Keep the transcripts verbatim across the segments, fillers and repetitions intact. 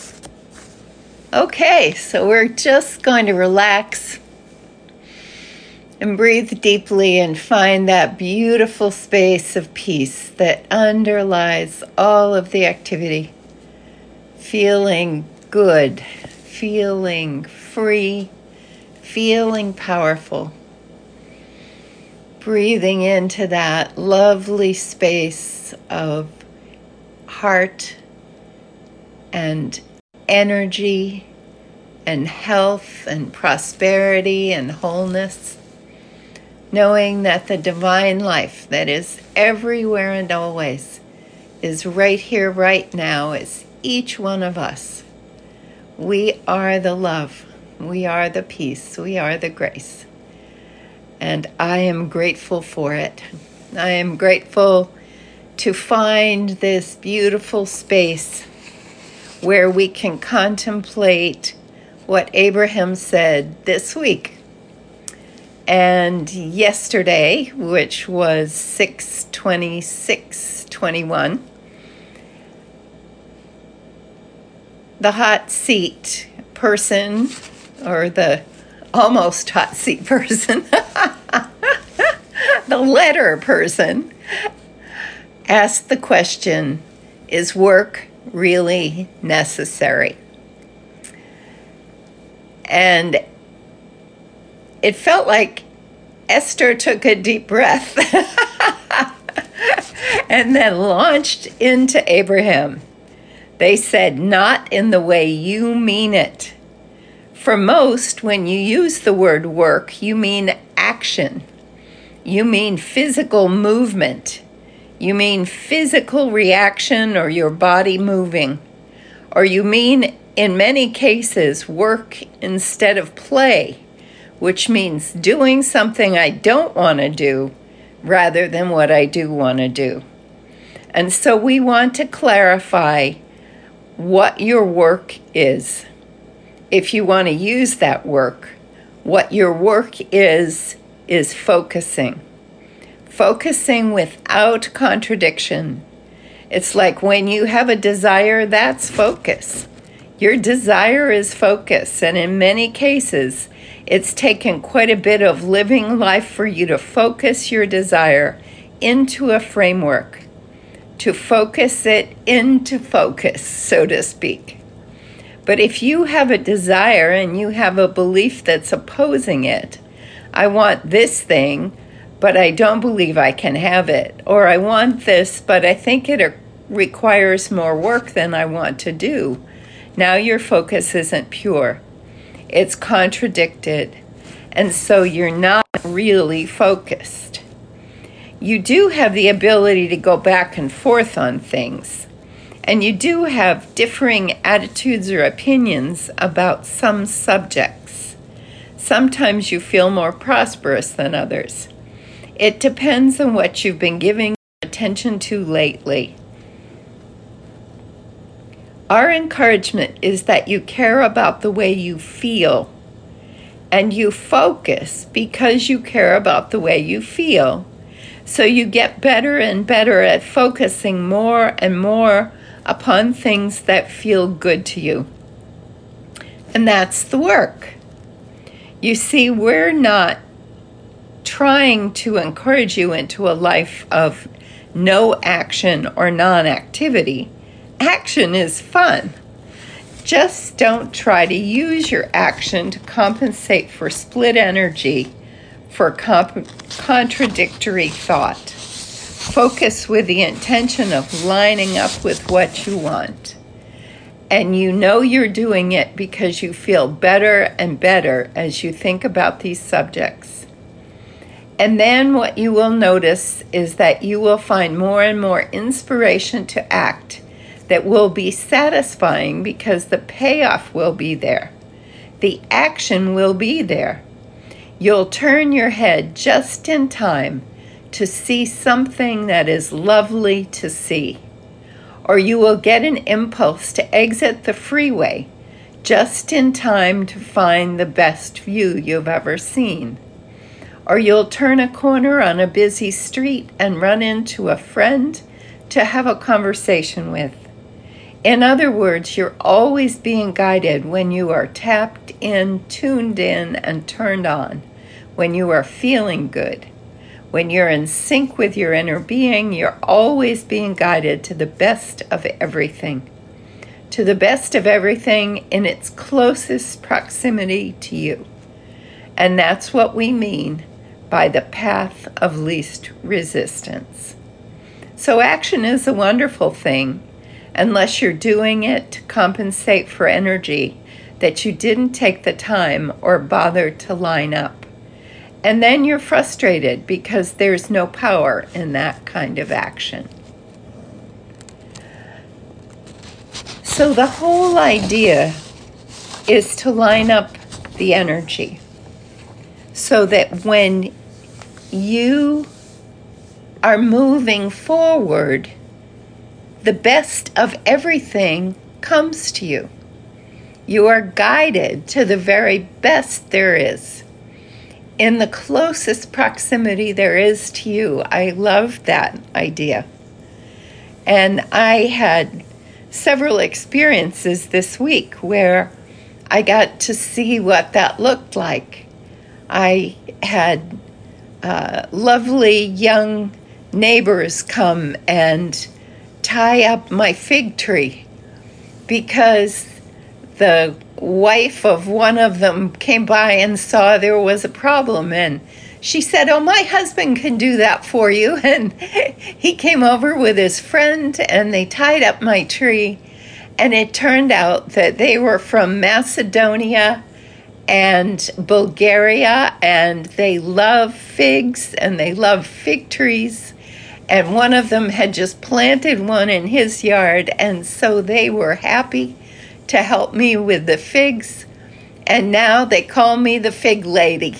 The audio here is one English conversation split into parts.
Okay, so we're just going to relax and breathe deeply and find that beautiful space of peace that underlies all of the activity. Feeling good, feeling free, feeling powerful. Breathing into that lovely space of heart and energy and health and prosperity and wholeness, knowing that the divine life that is everywhere and always is right here, right now, is each one of us. We are the love. We are the peace. We are the grace. And I am grateful for it. I am grateful to find this beautiful space where we can contemplate what Abraham said this week and yesterday, which was six twenty-six twenty-one. The hot seat person, or the almost hot seat person, the letter person, asked the question, is work really necessary? And it felt like Esther took a deep breath and then launched into Abraham. They said, not in the way you mean it. For most, when you use the word work, you mean action. You mean physical movement. You mean physical reaction or your body moving. Or you mean, in many cases, work instead of play, which means doing something I don't want to do rather than what I do want to do. And so we want to clarify what your work is. If you want to use that work, what your work is, is focusing. Focusing without contradiction. It's like when you have a desire, that's focus. Your desire is focus, and in many cases, it's taken quite a bit of living life for you to focus your desire into a framework, to focus it into focus, so to speak. But if you have a desire and you have a belief that's opposing it, I want this thing, but I don't believe I can have it. Or I want this, but I think it requires more work than I want to do. Now your focus isn't pure. It's contradicted. And so you're not really focused. You do have the ability to go back and forth on things. And you do have differing attitudes or opinions about some subjects. Sometimes you feel more prosperous than others. It depends on what you've been giving attention to lately. Our encouragement is that you care about the way you feel, and you focus because you care about the way you feel. So you get better and better at focusing more and more upon things that feel good to you. And that's the work. You see, we're not trying to encourage you into a life of no action or non-activity. Action is fun. Just don't try to use your action to compensate for split energy, for comp- contradictory thought. Focus with the intention of lining up with what you want. And you know you're doing it because you feel better and better as you think about these subjects. And then what you will notice is that you will find more and more inspiration to act that will be satisfying because the payoff will be there. The action will be there. You'll turn your head just in time to see something that is lovely to see. Or you will get an impulse to exit the freeway just in time to find the best view you've ever seen. Or you'll turn a corner on a busy street and run into a friend to have a conversation with. In other words, you're always being guided when you are tapped in, tuned in, and turned on, when you are feeling good. When you're in sync with your inner being, you're always being guided to the best of everything. To the best of everything in its closest proximity to you. And that's what we mean by the path of least resistance. So action is a wonderful thing, unless you're doing it to compensate for energy that you didn't take the time or bother to line up. And then you're frustrated because there's no power in that kind of action. So the whole idea is to line up the energy so that when you are moving forward, the best of everything comes to you. You are guided to the very best there is, in the closest proximity there is to you. I love that idea. And I had several experiences this week where I got to see what that looked like. I had uh, lovely young neighbors come and tie up my fig tree because the wife of one of them came by and saw there was a problem, and she said, "Oh, my husband can do that for you." And he came over with his friend and they tied up my tree, and it turned out that they were from Macedonia and Bulgaria, and they love figs and they love fig trees, and one of them had just planted one in his yard, and so they were happy to help me with the figs, and now they call me the fig lady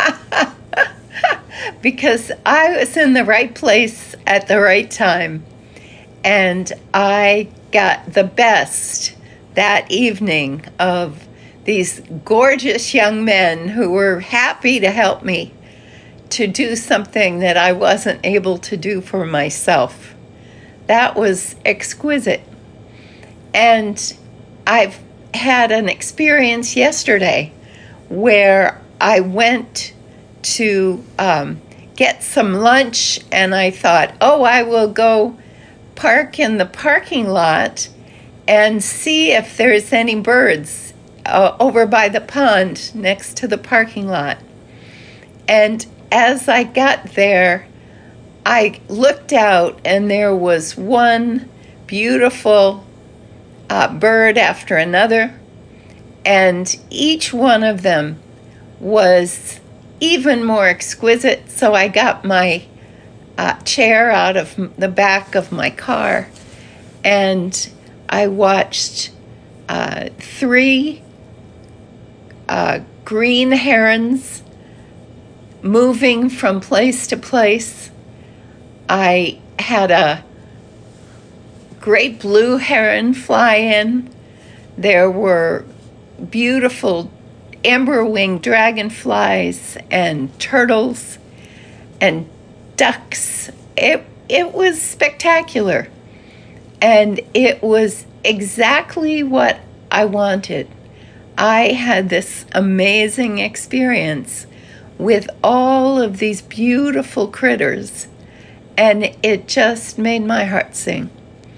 because I was in the right place at the right time, and I got the best that evening of these gorgeous young men who were happy to help me to do something that I wasn't able to do for myself. That was exquisite. And I've had an experience yesterday where I went to um, get some lunch, and I thought, oh, I will go park in the parking lot and see if there's any birds uh, over by the pond next to the parking lot. And as I got there, I looked out, and there was one beautiful uh, bird after another, and each one of them was even more exquisite. So I got my uh, chair out of the back of my car, and I watched uh, three uh, green herons moving from place to place. I had a great blue heron fly in. There were beautiful amber-winged dragonflies and turtles and ducks. It it was spectacular. And it was exactly what I wanted. I had this amazing experience with all of these beautiful critters, and it just made my heart sing.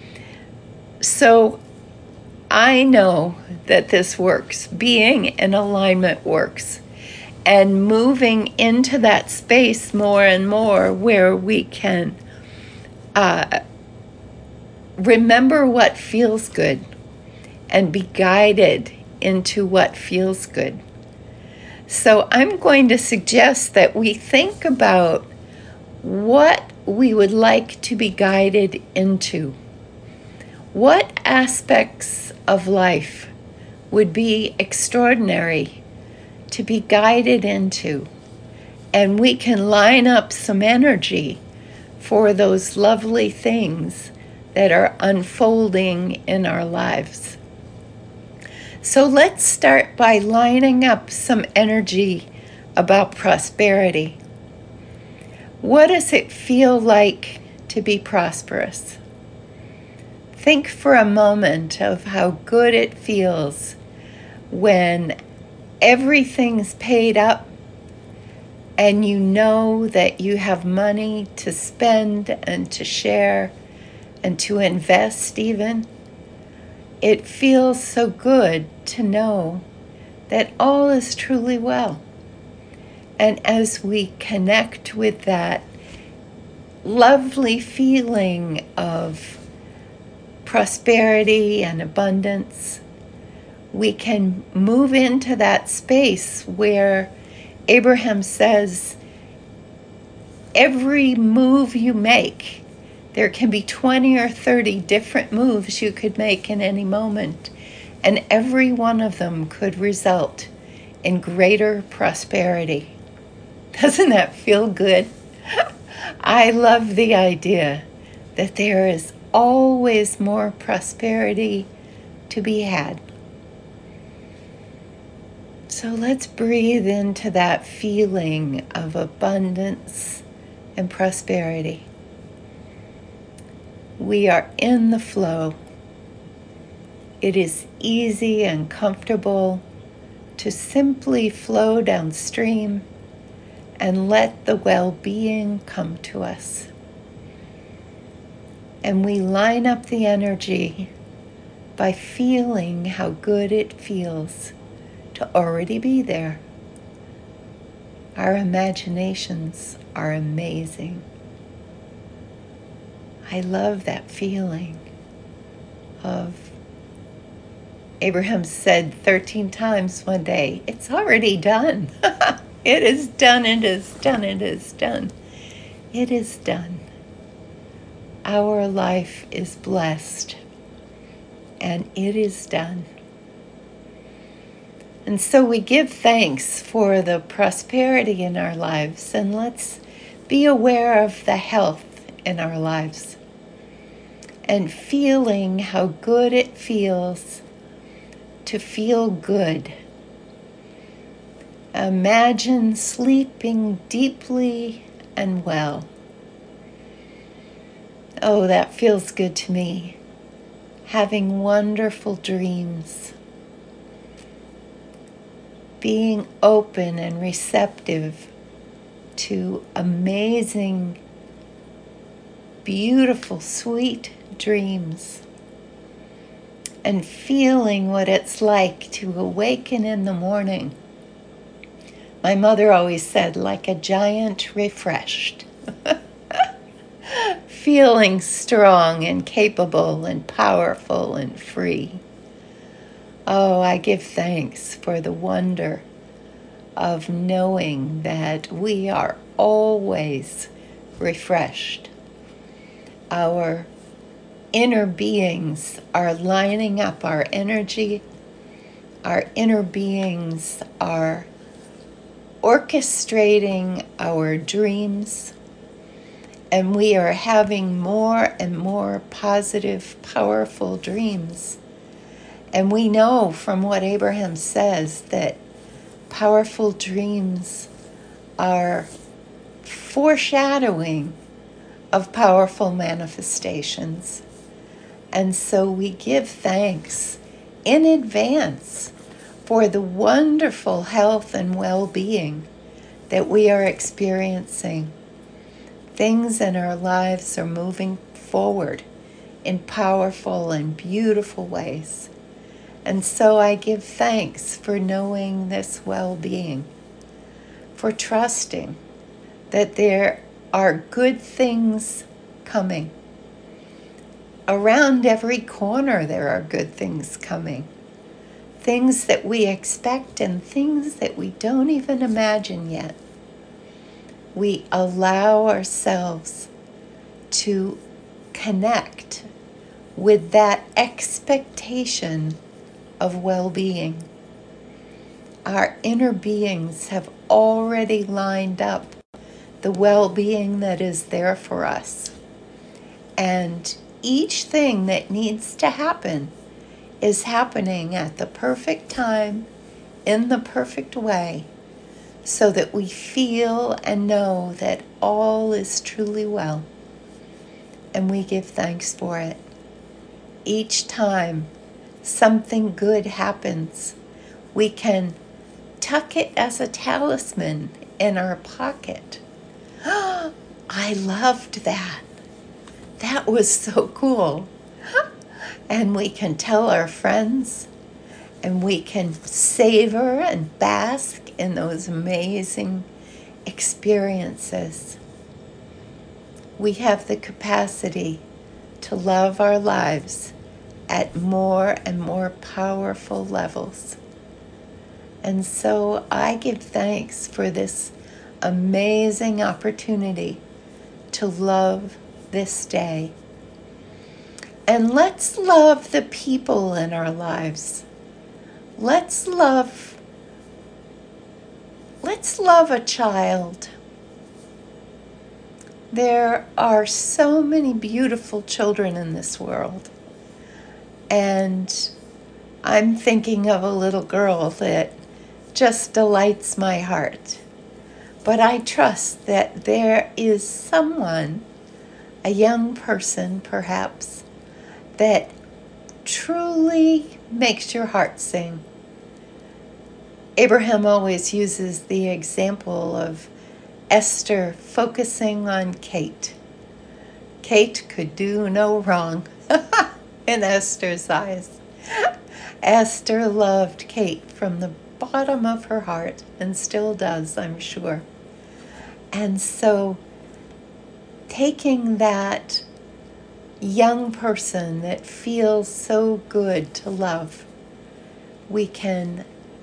So I know that this works. Being in alignment works. And moving into that space more and more where we can uh, remember what feels good and be guided into what feels good. So I'm going to suggest that we think about what we would like to be guided into. What aspects of life would be extraordinary to be guided into? And we can line up some energy for those lovely things that are unfolding in our lives. So let's start by lining up some energy about prosperity. What does it feel like to be prosperous? Think for a moment of how good it feels when everything's paid up and you know that you have money to spend and to share and to invest even. It feels so good to know that all is truly well. And as we connect with that lovely feeling of prosperity and abundance, we can move into that space where Abraham says, every move you make, there can be twenty or thirty different moves you could make in any moment, and every one of them could result in greater prosperity. Doesn't that feel good? I love the idea that there is always more prosperity to be had. So let's breathe into that feeling of abundance and prosperity. We are in the flow. It is easy and comfortable to simply flow downstream and let the well-being come to us. And we line up the energy by feeling how good it feels to already be there. Our imaginations are amazing. I love that feeling of, Abraham said thirteen times one day, it's already done. It is done, it is done, it is done. It is done. Our life is blessed, and it is done. And so we give thanks for the prosperity in our lives, and let's be aware of the health in our lives and feeling how good it feels to feel good. Imagine sleeping deeply and well. Oh, that feels good to me. Having wonderful dreams. Being open and receptive to amazing, beautiful, sweet dreams. And feeling what it's like to awaken in the morning. My mother always said, like a giant refreshed. Feeling strong and capable and powerful and free. Oh, I give thanks for the wonder of knowing that we are always refreshed. Our inner beings are lining up our energy. Our inner beings are orchestrating our dreams. And we are having more and more positive, powerful dreams. And we know from what Abraham says that powerful dreams are foreshadowing of powerful manifestations. And so we give thanks in advance for the wonderful health and well-being that we are experiencing. Things in our lives are moving forward in powerful and beautiful ways. And so I give thanks for knowing this well-being, for trusting that there are good things coming. Around every corner there are good things coming. Things that we expect and things that we don't even imagine yet. We allow ourselves to connect with that expectation of well-being. Our inner beings have already lined up the well-being that is there for us. And each thing that needs to happen is happening at the perfect time, in the perfect way, so that we feel and know that all is truly well. And we give thanks for it. each time something good happens, we can tuck it as a talisman in our pocket. I loved that. That was so cool. And we can tell our friends, and we can savor and bask in those amazing experiences. We have the capacity to love our lives at more and more powerful levels. And so I give thanks for this amazing opportunity to love this day. And let's love the people in our lives. Let's love, let's love a child. There are so many beautiful children in this world. And I'm thinking of a little girl that just delights my heart. But I trust that there is someone, a young person perhaps, that truly makes your heart sing. Abraham always uses the example of Esther focusing on Kate. Kate could do no wrong in Esther's eyes. Esther loved Kate from the bottom of her heart, and still does, I'm sure. And so taking that young person that feels so good to love, we can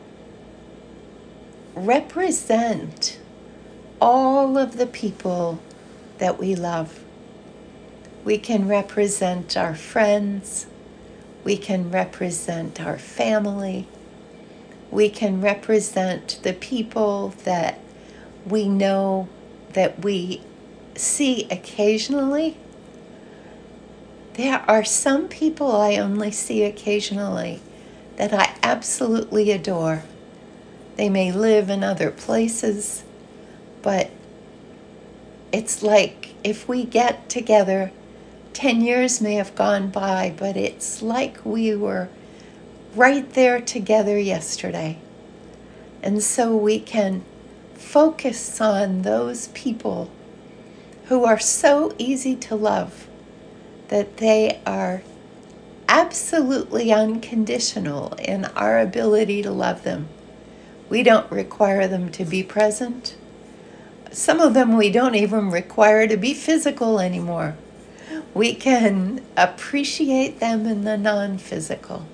represent all of the people that we love. We can represent our friends. We can represent our family. We can represent the people that we know, that we see occasionally. There are some people I only see occasionally that I absolutely adore. They may live in other places, but it's like if we get together, ten years may have gone by, but it's like we were right there together yesterday. And so we can focus on those people who are so easy to love, that they are absolutely unconditional in our ability to love them. We don't require them to be present. Some of them we don't even require to be physical anymore. We can appreciate them in the non-physical.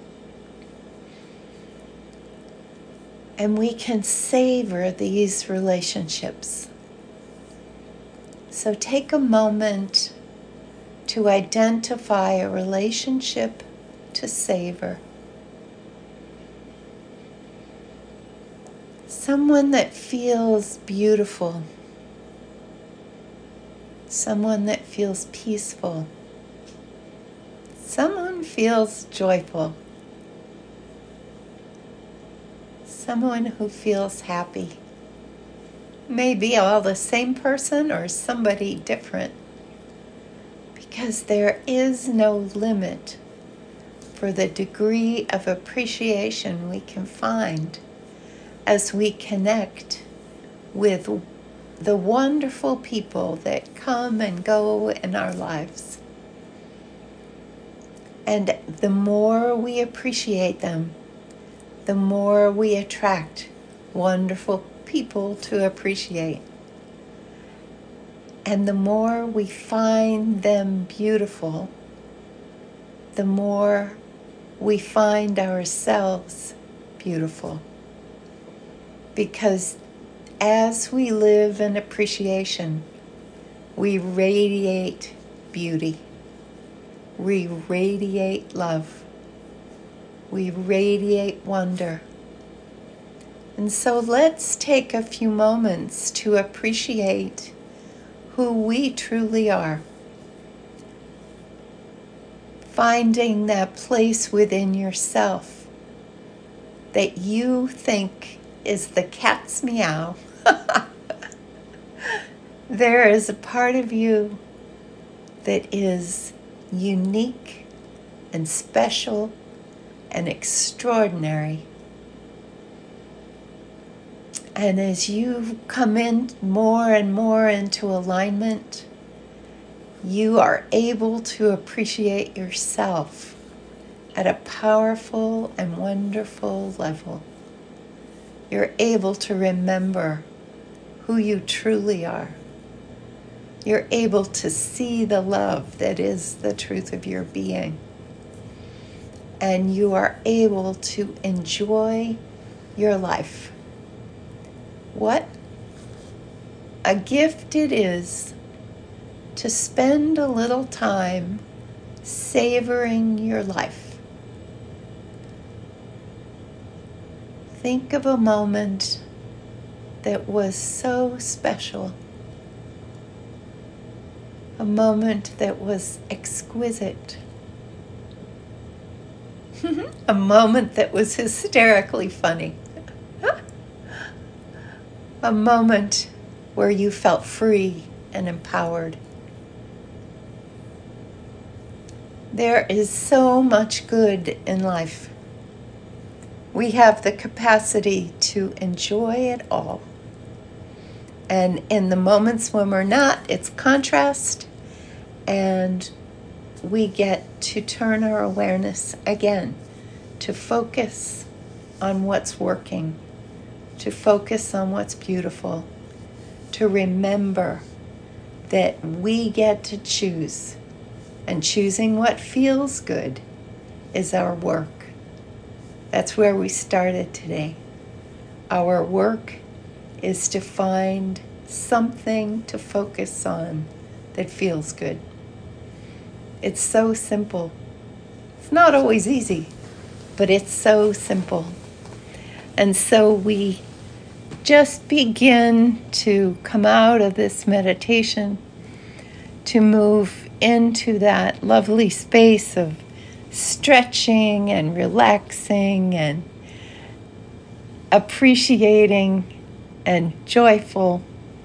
And we can savor these relationships. So take a moment to identify a relationship to savor. Someone that feels beautiful. Someone that feels peaceful. Someone feels joyful. Someone who feels happy. Maybe all the same person or somebody different. Because there is no limit for the degree of appreciation we can find as we connect with the wonderful people that come and go in our lives. And the more we appreciate them, the more we attract wonderful people to appreciate. And the more we find them beautiful, the more we find ourselves beautiful. Because as we live in appreciation, we radiate beauty. We radiate love. We radiate wonder. And so let's take a few moments to appreciate who we truly are. Finding that place within yourself that you think is the cat's meow. There is a part of you that is unique and special and extraordinary. And as you come in more and more into alignment, you are able to appreciate yourself at a powerful and wonderful level. You're able to remember who you truly are. You're able to see the love that is the truth of your being. And you are able to enjoy your life. What a gift it is to spend a little time savoring your life. Think of a moment that was so special, a moment that was exquisite, a moment that was hysterically funny, a moment where you felt free and empowered. There is so much good in life. We have the capacity to enjoy it all. And in the moments when we're not, it's contrast, and we get to turn our awareness again to focus on what's working, to focus on what's beautiful, to remember that we get to choose, and choosing what feels good is our work. That's where we started today. Our work is to find something to focus on that feels good. It's so simple. It's not always easy, but it's so simple. And so we just begin to come out of this meditation to move into that lovely space of stretching and relaxing and appreciating and joyful,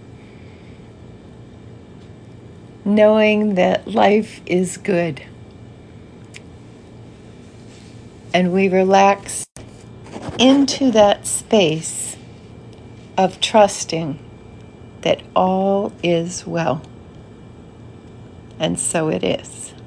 knowing that life is good. And we relax into that space of trusting that all is well. And so it is.